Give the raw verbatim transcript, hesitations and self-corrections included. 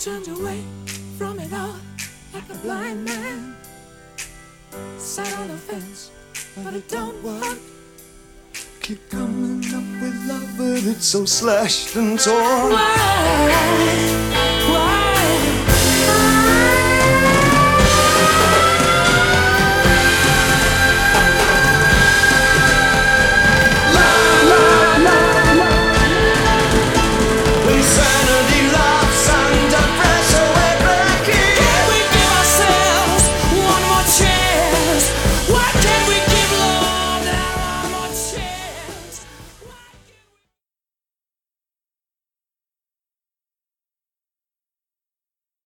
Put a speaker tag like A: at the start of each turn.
A: turned away from it all like a blind man. Sat on the fence, but it don't work. Keep coming up with love, but it's so slashed and torn. Why?